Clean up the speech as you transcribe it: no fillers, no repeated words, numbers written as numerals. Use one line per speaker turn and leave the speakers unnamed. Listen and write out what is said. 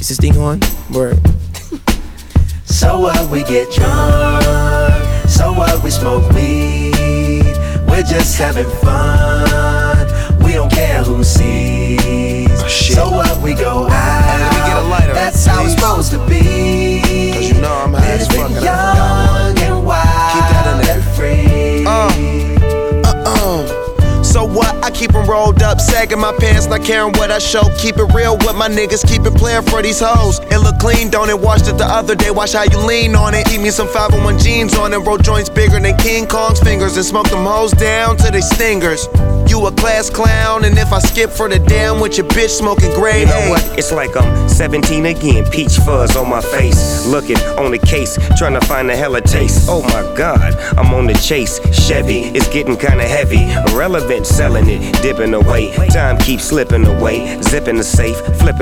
Is this thing on? Word.
So what, we get drunk. So what, we smoke weed. We're just having fun. We don't care who sees. So what, we go out.
Let me get a lighter,
that's how it's supposed to be.
Cause you know I'm high as fuck.
Living young and wild.
Keep that in there.
And free.
So what? I keep them rolled up, sagging my pants, not caring what I show. Keep it real with my niggas, keep it playing for these hoes. It look clean, don't it? Washed it the other day, watch how you lean on it. Keep me some 501 jeans on and roll joints bigger than King Kong's fingers. And smoke them hoes down to they stingers. You a class clown, and if I skip for the damn with your bitch smoking grade
You know
A.
what? It's like I'm 17 again, peach fuzz on my face. Looking on the case, trying to find a hella taste. Oh my God, I'm on the chase. Chevy, it's getting kinda heavy. Irrelevant, selling it, dipping away. Time keeps slipping away. Zipping the safe, flipping.